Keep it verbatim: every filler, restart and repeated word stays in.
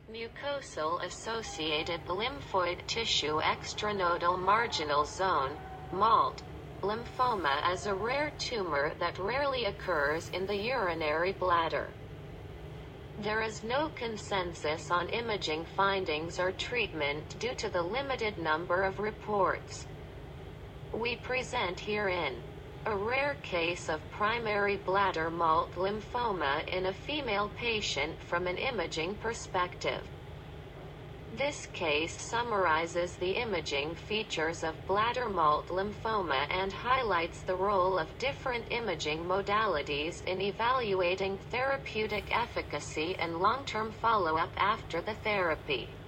Mucosal associated lymphoid tissue extranodal marginal zone, MALT, lymphoma is a rare tumor that rarely occurs in the urinary bladder. There is no consensus on imaging findings or treatment due to the limited number of reports. We present herein a rare case of primary bladder MALT lymphoma in a female patient from an imaging perspective. This case summarizes the imaging features of bladder MALT lymphoma and highlights the role of different imaging modalities in evaluating therapeutic efficacy and long-term follow-up after the therapy.